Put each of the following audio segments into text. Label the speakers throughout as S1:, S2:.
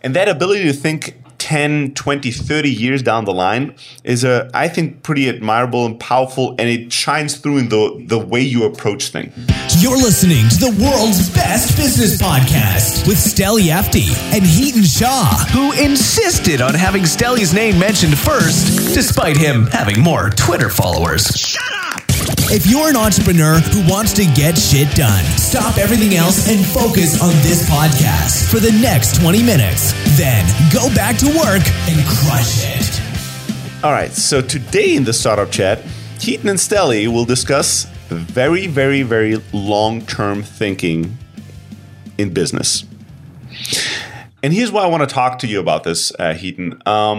S1: And that ability to think 10, 20, 30 years down the line is, I think, pretty admirable and powerful, and it shines through in the way you approach things.
S2: You're listening to the world's best business podcast with Steli Efti and Hiten Shah, who insisted on having Steli's name mentioned first, despite him having more Twitter followers. Shut up! If you're an entrepreneur who wants to get shit done, stop everything else and focus on this podcast for the next 20 minutes. Then go back to work and crush it.
S1: All right, so today in the Startup Chat, Hiten and Steli will discuss very, very, very long-term thinking in business. And here's why I want to talk to you about this, Hiten.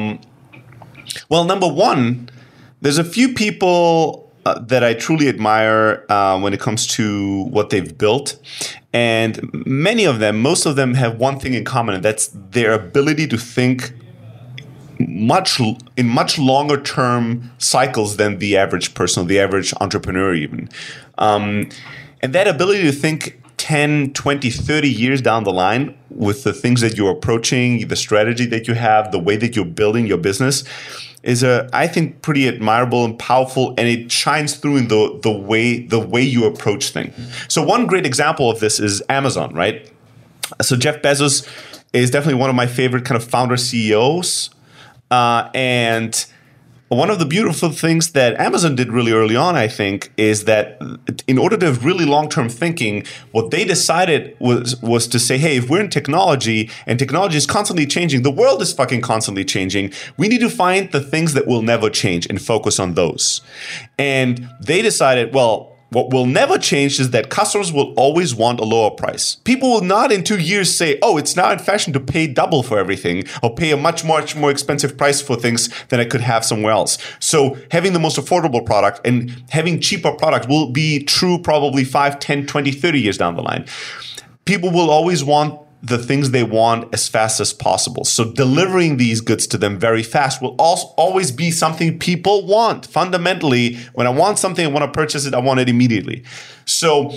S1: Well, number one, there's a few people that I truly admire when it comes to what they've built. And many of them, most of them have one thing in common, and that's their ability to think in much longer term cycles than the average person, the average entrepreneur even. And that ability to think 10, 20, 30 years down the line with the things that you're approaching, the strategy that you have, the way that you're building your business is, I think, pretty admirable and powerful, and it shines through in the way you approach things. So one great example of this is Amazon, right? So Jeff Bezos is definitely one of my favorite kind of founder CEOs. And one of the beautiful things that Amazon did really early on, I think, is that in order to have really long-term thinking, what they decided was to say, hey, if we're in technology and technology is constantly changing, the world is fucking constantly changing, we need to find the things that will never change and focus on those. And they decided, well, what will never change is that customers will always want a lower price. People will not in 2 years say, oh, it's now in fashion to pay double for everything or pay a much more expensive price for things than I could have somewhere else. So having the most affordable product and having cheaper product will be true probably 5, 10, 20, 30 years down the line. People will always want the things they want as fast as possible. So delivering these goods to them very fast will also always be something people want. Fundamentally, when I want something, I want to purchase it, I want it immediately. So,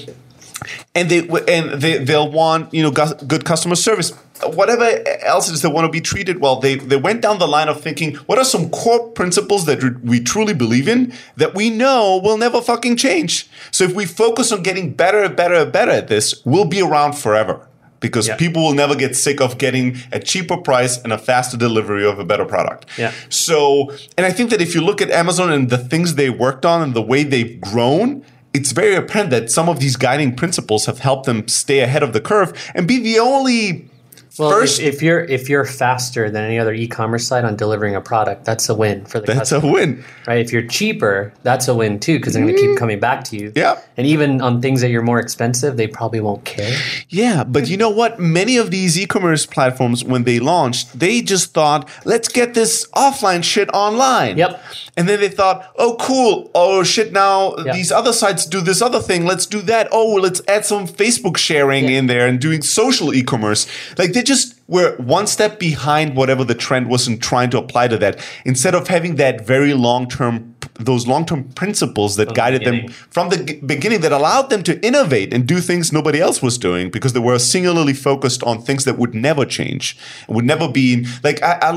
S1: and they'll want, good customer service. Whatever else it is, they want to be treated well. They went down the line of thinking, what are some core principles that we truly believe in that we know will never fucking change? So if we focus on getting better and better and better at this, we'll be around forever. Because people will never get sick of getting a cheaper price and a faster delivery of a better product. Yeah. So, and I think that if you look at Amazon and the things they worked on and the way they've grown, it's very apparent that some of these guiding principles have helped them stay ahead of the curve and be the only first.
S3: If you're faster than any other e-commerce site on delivering a product, that's a win for the customer. That's
S1: a win.
S3: Right? If you're cheaper, that's a win too, because they're going to keep coming back to you.
S1: Yeah.
S3: And even on things that you're more expensive, they probably won't care.
S1: Yeah, but you know what? Many of these e-commerce platforms, when they launched, they just thought, let's get this offline shit online.
S3: Yep.
S1: And then they thought, oh, cool. Oh, shit, now these other sites do this other thing. Let's do that. Oh, well, let's add some Facebook sharing in there and doing social e-commerce. Like, they just were one step behind whatever the trend was and trying to apply to that. Instead of having that very those long-term principles that guided them from the beginning, that allowed them to innovate and do things nobody else was doing because they were singularly focused on things that would never change, would never be like. I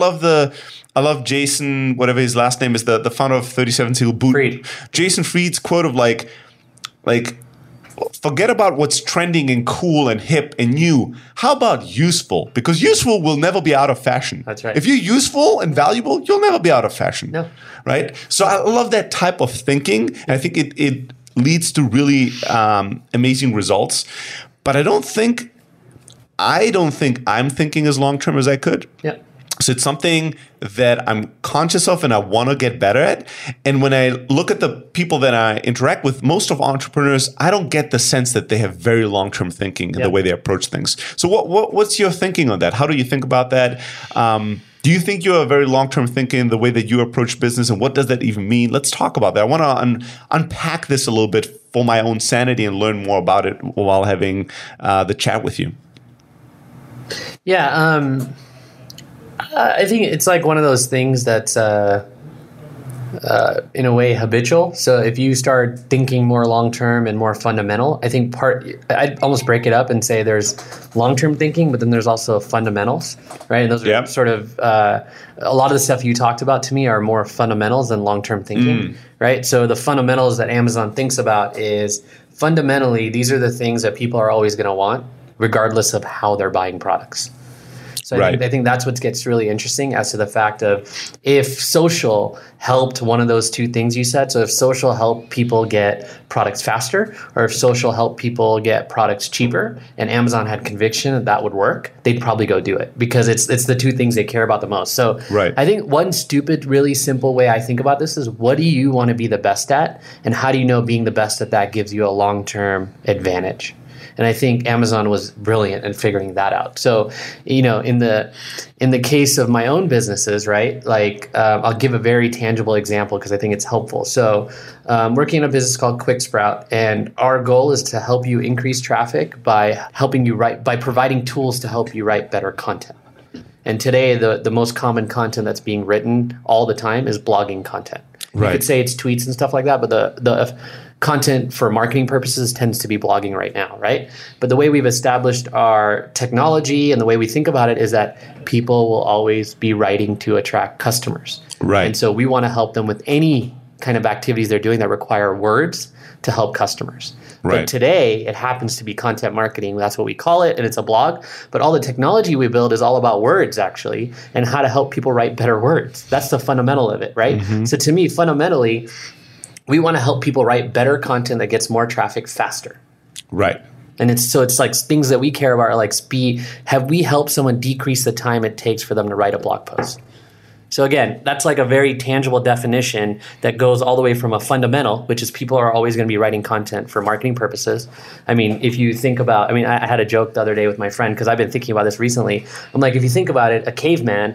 S1: love Jason, whatever his last name is, the founder of 37 Seal Boot.
S3: Fried.
S1: Jason Fried's quote of like. Forget about what's trending and cool and hip and new. How about useful? Because useful will never be out of fashion.
S3: That's right.
S1: If you're useful and valuable, you'll never be out of fashion.
S3: No.
S1: Right? So I love that type of thinking. And I think it leads to really amazing results. But I don't think I'm thinking as long-term as I could.
S3: Yeah.
S1: So it's something that I'm conscious of and I want to get better at. And when I look at the people that I interact with, most of entrepreneurs, I don't get the sense that they have very long-term thinking in the way they approach things. So what's your thinking on that? How do you think about that? Do you think you're a very long-term thinker in the way that you approach business, and what does that even mean? Let's talk about that. I want to unpack this a little bit for my own sanity and learn more about it while having the chat with you.
S3: Yeah, I think it's like one of those things that in a way, habitual. So if you start thinking more long-term and more fundamental, I think I'd almost break it up and say there's long-term thinking, but then there's also fundamentals, right? And those are sort of, a lot of the stuff you talked about to me are more fundamentals than long-term thinking, right? So the fundamentals that Amazon thinks about is fundamentally, these are the things that people are always going to want, regardless of how they're buying products. So I think that's what gets really interesting as to the fact of if social helped one of those two things you said. So if social helped people get products faster, or if social helped people get products cheaper, and Amazon had conviction that that would work, they'd probably go do it because it's the two things they care about the most. So I think one stupid, really simple way I think about this is, what do you want to be the best at? And how do you know being the best at that gives you a long-term advantage? And I think Amazon was brilliant in figuring that out. So, in the case of my own businesses, right? Like, I'll give a very tangible example because I think it's helpful. So, working in a business called QuickSprout, and our goal is to help you increase traffic by helping you by providing tools to help you write better content. And today, the most common content that's being written all the time is blogging content. You could say it's tweets and stuff like that, but the content for marketing purposes tends to be blogging right now, right? But the way we've established our technology and the way we think about it is that people will always be writing to attract customers. Right. And so we want to help them with any kind of activities they're doing that require words to help customers. But today, it happens to be content marketing. That's what we call it, and it's a blog. But all the technology we build is all about words, actually, and how to help people write better words. That's the fundamental of it, right? So to me, fundamentally, we want to help people write better content that gets more traffic faster. Right. And it's like things that we care about are like speed. Have we helped someone decrease the time it takes for them to write a blog post? So again, that's like a very tangible definition that goes all the way from a fundamental, which is people are always going to be writing content for marketing purposes. I mean, if you think about, I had a joke the other day with my friend because I've been thinking about this recently. I'm like, if you think about it, a caveman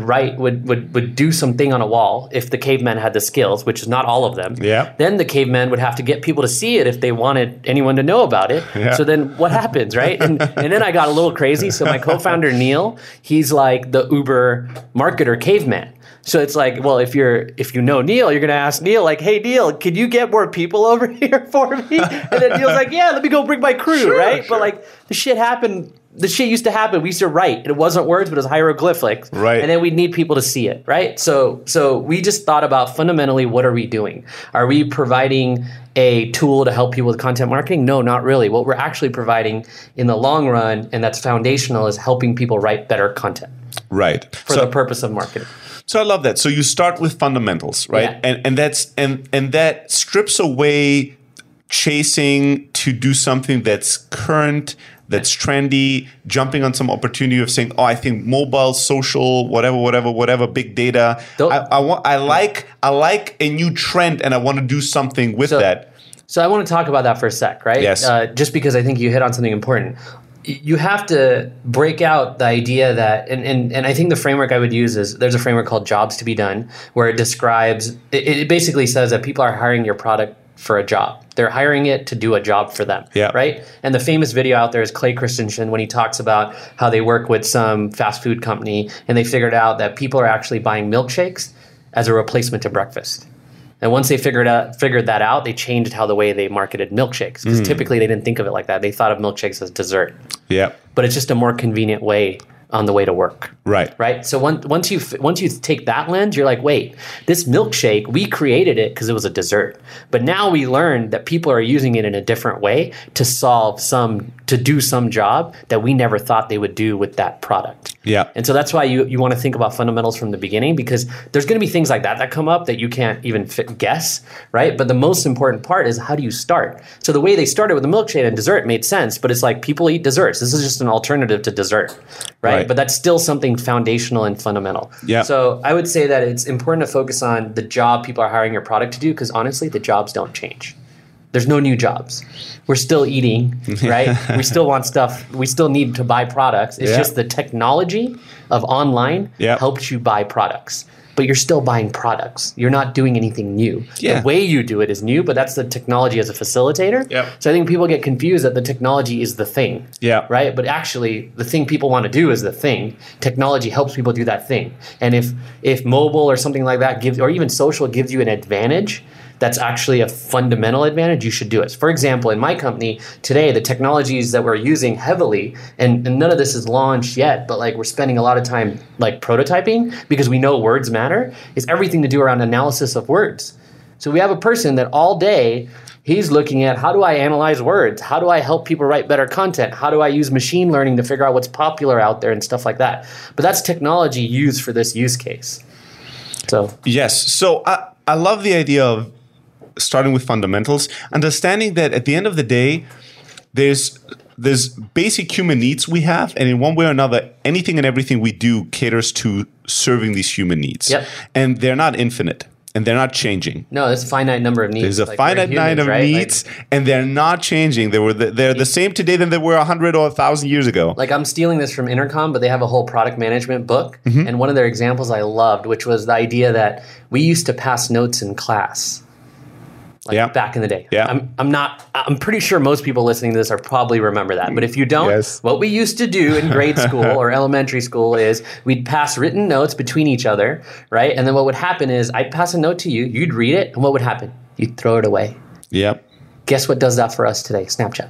S3: would do something on a wall if the caveman had the skills, which is not all of them. Yeah. Then the caveman would have to get people to see it if they wanted anyone to know about it. Yeah. So then what happens, right? And then I got a little crazy. So my co-founder, Neil, he's like the Uber marketer caveman. So it's like, well, if you know Neil, you're going to ask Neil, like, hey, Neil, can you get more people over here for me? And then Neil's like, yeah, let me go bring my crew, right? Sure. But like the shit happened. The shit used to happen. We used to write. And it wasn't words, but it was hieroglyphics. Right. And then we'd need people to see it, right? So we just thought about fundamentally, what are we doing? Are we providing a tool to help people with content marketing? No, not really. What we're actually providing in the long run, and that's foundational, is helping people write better content. Right. For the purpose of marketing.
S1: So I love that. So you start with fundamentals, right? Yeah. And that strips away chasing to do something that's current, that's trendy, jumping on some opportunity of saying, oh, I think mobile, social, whatever, big data. I like a new trend, and I want to do something with that.
S3: So I want to talk about that for a sec, right? Yes. Just because I think you hit on something important. You have to break out the idea that, and I think the framework I would use is, there's a framework called Jobs to be Done, where it describes, it basically says that people are hiring your product for a job. They're hiring it to do a job for them, right? And the famous video out there is Clay Christensen when he talks about how they work with some fast food company and they figured out that people are actually buying milkshakes as a replacement to breakfast. And once they figured that out, they changed the way they marketed milkshakes. Because typically they didn't think of it like that. They thought of milkshakes as dessert. Yeah. But it's just a more convenient way on the way to work. Right. Right. So once you take that lens, you're like, wait, this milkshake, we created it because it was a dessert. But now we learned that people are using it in a different way to do some job that we never thought they would do with that product. Yeah. And so that's why you want to think about fundamentals from the beginning, because there's going to be things like that come up that you can't even guess, right? But the most important part is, how do you start? So the way they started with the milkshake and dessert made sense, but it's like, people eat desserts. This is just an alternative to dessert, right? But that's still something foundational and fundamental. Yeah. So I would say that it's important to focus on the job people are hiring your product to do, because honestly, the jobs don't change. There's no new jobs. We're still eating, right? We still want stuff. We still need to buy products. It's just the technology of online helps you buy products. but you're still buying products. You're not doing anything new.
S1: Yeah.
S3: The way you do it is new, but that's the technology as a facilitator.
S1: Yep.
S3: So I think people get confused that the technology is the thing.
S1: Yeah.
S3: Right? But actually, the thing people want to do is the thing. Technology helps people do that thing. And if mobile or something like that gives, or even social gives you an advantage, that's actually a fundamental advantage, you should do it. For example, in my company today, the technologies that we're using heavily, and none of this is launched yet, but like we're spending a lot of time like prototyping because we know words matter, is everything to do around analysis of words. So we have a person that all day he's looking at, how do I analyze words? How do I help people write better content? How do I use machine learning to figure out what's popular out there and stuff like that? But that's technology used for this use case. So
S1: yes. So I love the idea of starting with fundamentals, understanding that at the end of the day, there's basic human needs we have, and in one way or another, anything and everything we do caters to serving these human needs.
S3: Yep.
S1: And they're not infinite, and they're not changing.
S3: no, there's a finite number of needs.
S1: There's a
S3: Like,
S1: finite
S3: we're humans,
S1: number of
S3: right?
S1: needs, and they're not changing. They're the same today than they were 100 or 1,000 years ago.
S3: Like I'm stealing this from Intercom, but they have a whole product management book.
S1: Mm-hmm.
S3: And one of their examples I loved, which was the idea that we used to pass notes in class. Like
S1: Yeah.
S3: back in the day.
S1: Yeah.
S3: I'm pretty sure most people listening to this are probably remember that. But if you don't,
S1: Yes.
S3: what we used to do in grade school or elementary school is we'd pass written notes between each other, right? And then what would happen is I'd pass a note to you, you'd read it, and what would happen? You'd throw it away.
S1: Yep.
S3: Guess what does that for us today? Snapchat.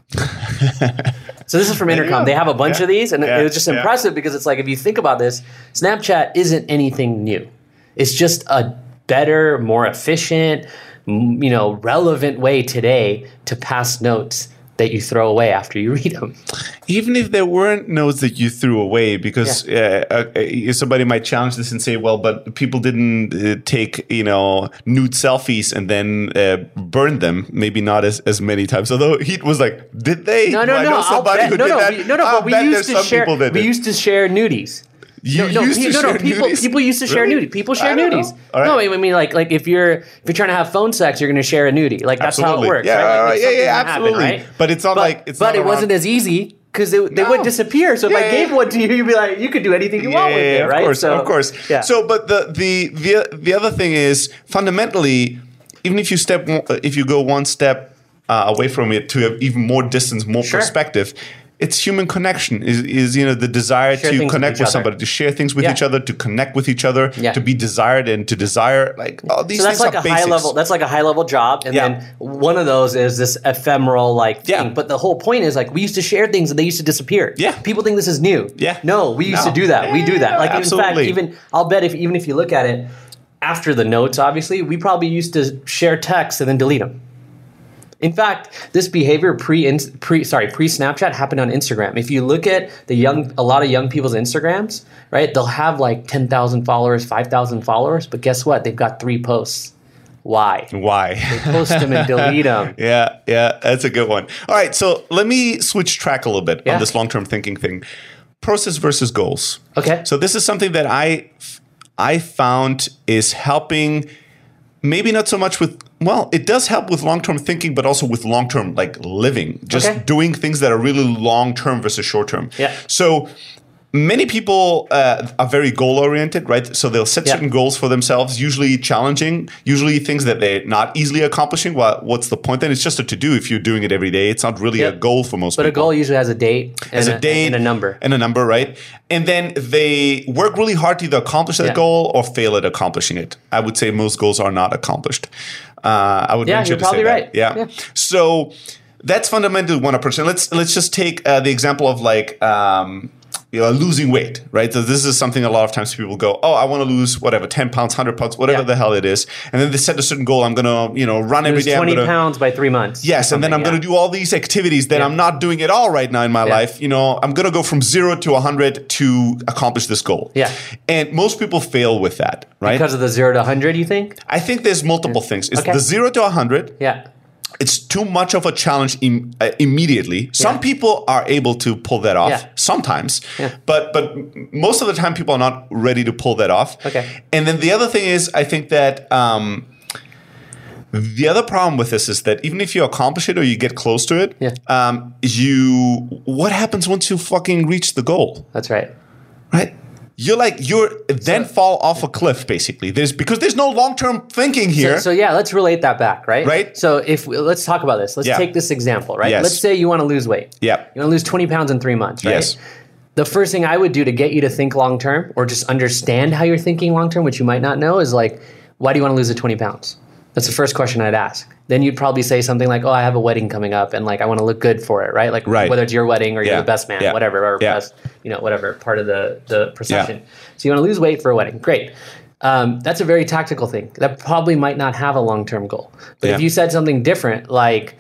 S3: So this is from Intercom. They have a bunch of these, and it was just impressive because it's like, if you think about this, Snapchat isn't anything new. It's just a better, more efficient, relevant way today to pass notes that you throw away after you read them.
S1: Even if there weren't notes that you threw away, because somebody might challenge this and say, well, but people didn't take, nude selfies and then burn them. Maybe not as many times. Although he was like, did they?
S3: No.
S1: I know somebody who did that.
S3: But we used to share nudies. People used to share nudies. People share nudies.
S1: Right.
S3: No, I mean, like if you're trying to have phone sex, you're going to share a nudie. Like that's how it works.
S1: Yeah,
S3: right? Like,
S1: absolutely.
S3: Happen, right?
S1: But it's not
S3: it wasn't as easy because they would disappear. So if I gave one to you, you'd be like, you could do anything you want with it, right?
S1: Of course.
S3: Yeah.
S1: So, but the other thing is fundamentally, even if you go one step away from it to have even more distance, more perspective. It's human connection is the desire to connect with somebody, to share things with each other, to connect with each other, to be desired and to desire, like all these things are basics.
S3: That's like a high level job, and then one of those is this ephemeral thing. But the whole point is we used to share things and they used to disappear.
S1: Yeah,
S3: people think this is new.
S1: Yeah,
S3: no, we used to do that. We do that. Like
S1: absolutely.
S3: In fact, I'll bet if you look at it after the notes, obviously we probably used to share texts and then delete them. In fact, this behavior pre-Snapchat happened on Instagram. If you look at a lot of young people's Instagrams, right, they'll have like 10,000 followers, 5,000 followers, but guess what? They've got 3 posts. Why?
S1: They
S3: post them and delete them.
S1: Yeah, that's a good one. All right, so let me switch track a little bit on this long-term thinking thing. Process versus goals.
S3: Okay.
S1: So this is something that I found is helping. Maybe not so much with, it does help with long-term thinking, but also with long-term living, just doing things that are really long-term versus short-term.
S3: Yeah.
S1: So many people are very goal-oriented, right? So they'll set certain goals for themselves, usually challenging, usually things that they're not easily accomplishing. Well, what's the point then? It's just a to-do if you're doing it every day. It's not really a goal for most people.
S3: But a goal usually has a date and a number.
S1: And a number, right? And then they work really hard to either accomplish that goal or fail at accomplishing it. I would say most goals are not accomplished. I would venture to say
S3: right.
S1: that. Yeah. So that's fundamentally one approach. And let's just take the example of losing weight, right? So this is something a lot of times people go, I want to lose 10 pounds, 100 pounds, whatever the hell it is. And then they set a certain goal. I'm going to, run every day.
S3: 20 pounds by 3 months.
S1: Yes. And then I'm going to do all these activities that I'm not doing at all right now in my life. I'm going to go from 0 to 100 to accomplish this goal.
S3: Yeah.
S1: And most people fail with that, right?
S3: Because of the 0 to 100, you think?
S1: I think there's multiple things. It's the 0 to 100.
S3: Yeah.
S1: It's too much of a challenge immediately. Some people are able to pull that off sometimes, but most of the time people are not ready to pull that off.
S3: Okay.
S1: And then the other thing is, I think that the other problem with this is that even if you accomplish it or you get close to it, what happens once you fucking reach the goal?
S3: That's right.
S1: Right? you're then fall off a cliff basically. Because there's no long-term thinking here.
S3: So yeah, let's relate that back, right?
S1: Right.
S3: So let's talk about this. Let's take this example, right?
S1: Yes.
S3: Let's say you want to lose weight.
S1: Yeah.
S3: You want to lose 20 pounds in 3 months, right?
S1: Yes.
S3: The first thing I would do to get you to think long-term or just understand how you're thinking long-term, which you might not know, is like, why do you want to lose the 20 pounds? That's the first question I'd ask. Then you'd probably say something like, oh, I have a wedding coming up and like I want to look good for it, right? Like whether it's your wedding or you're the best man, whatever, or best, whatever part of the procession. So you want to lose weight for a wedding. Great. That's a very tactical thing. That probably might not have a long-term goal. But if you said something different, like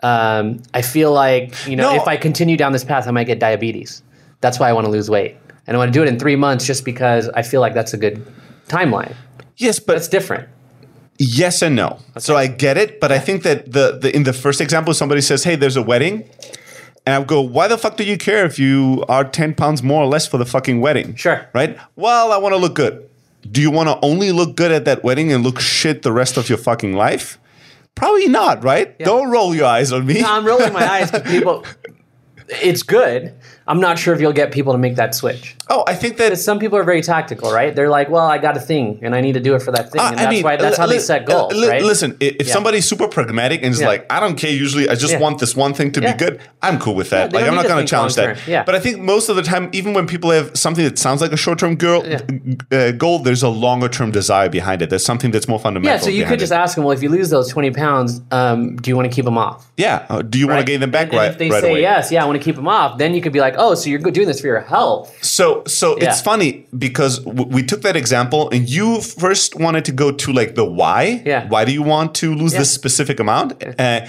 S3: I feel like, if I continue down this path, I might get diabetes. That's why I want to lose weight. And I want to do it in 3 months just because I feel like that's a good timeline.
S1: Yes, but
S3: it's different.
S1: Yes and no. Okay. So I get it, but I think that the in the first example, somebody says, hey, there's a wedding. And I go, why the fuck do you care if you are 10 pounds more or less for the fucking wedding?
S3: Sure.
S1: Right? Well, I want to look good. Do you want to only look good at that wedding and look shit the rest of your fucking life? Probably not, right? Yeah. Don't roll your eyes on me.
S3: No, I'm rolling my eyes because people, it's good. I'm not sure if you'll get people to make that switch.
S1: Oh, I think that...
S3: Because some people are very tactical, right? They're like, well, I got a thing, and I need to do it for that thing. And that's how they set goals, right?
S1: Listen, if somebody's super pragmatic and is like, I don't care usually, I just want this one thing to be good, I'm cool with that. Like, I'm not going to challenge that.
S3: Yeah.
S1: But I think most of the time, even when people have something that sounds like a short-term goal, there's a longer-term desire behind it. There's something that's more fundamental.
S3: Yeah, so you could just ask them, well, if you lose those 20 pounds, do you want to keep them off?
S1: Yeah. Do you want to gain them back
S3: and if they say
S1: away?
S3: Yes, I want to keep them off, then you could be like, oh, so you're doing this for your health.
S1: So it's funny because we took that example and you first wanted to go to like the why.
S3: Yeah.
S1: Why do you want to lose this specific amount?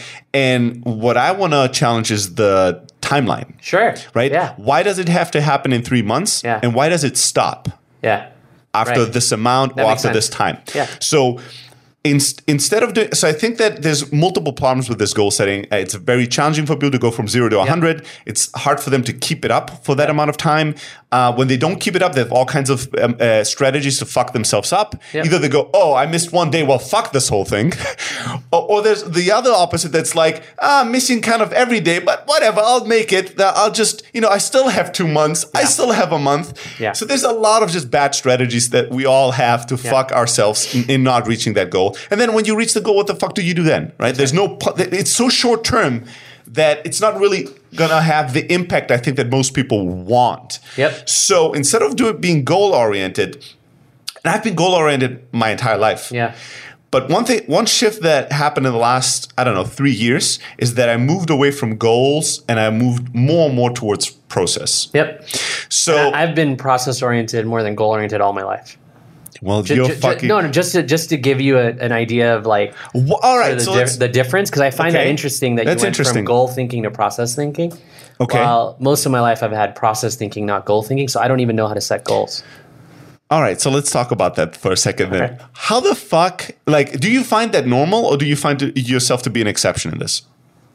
S1: And what I want to challenge is the timeline.
S3: Sure.
S1: Right?
S3: Yeah.
S1: Why does it have to happen in 3 months?
S3: Yeah.
S1: And why does it stop?
S3: Yeah.
S1: After this amount or after this time?
S3: Yeah.
S1: So instead of doing, so I think that there's multiple problems with this goal setting. It's very challenging for people to go from 0 to 100. It's hard for them to keep it up for that amount of time. When they don't keep it up, they have all kinds of strategies to fuck themselves up. Yep. Either they go, oh, I missed one day. Well, fuck this whole thing. or there's the other opposite that's like, I'm missing kind of every day, but whatever, I'll make it. I'll just, I still have 2 months. I still have a month.
S3: Yeah.
S1: So there's a lot of just bad strategies that we all have to fuck ourselves in not reaching that goal. And then when you reach the goal, what the fuck do you do then, right? There's no, it's so short term that it's not really gonna have the impact I think that most people want.
S3: Yep.
S1: So instead of being goal oriented, and I've been goal oriented my entire life.
S3: Yeah.
S1: But one shift that happened in the last, 3 years is that I moved away from goals and I moved more and more towards process.
S3: Yep.
S1: So
S3: I've been process oriented more than goal oriented all my life.
S1: Well, you're fucking...
S3: No, just to give you an idea of like
S1: all right,
S3: the difference, because I find that interesting that you went from goal thinking to process thinking.
S1: Okay.
S3: While most of my life I've had process thinking, not goal thinking, so I don't even know how to set goals.
S1: All right, so let's talk about that for a second then.
S3: Okay.
S1: How the fuck, do you find that normal or do you find yourself to be an exception in this?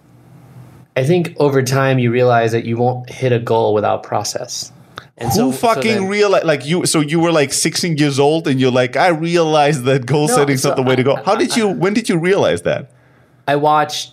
S3: I think over time you realize that you won't hit a goal without process. And
S1: Who realized, you were like 16 years old and you're like, I realized that goal setting's not the way to go. When did you realize that?
S3: I watched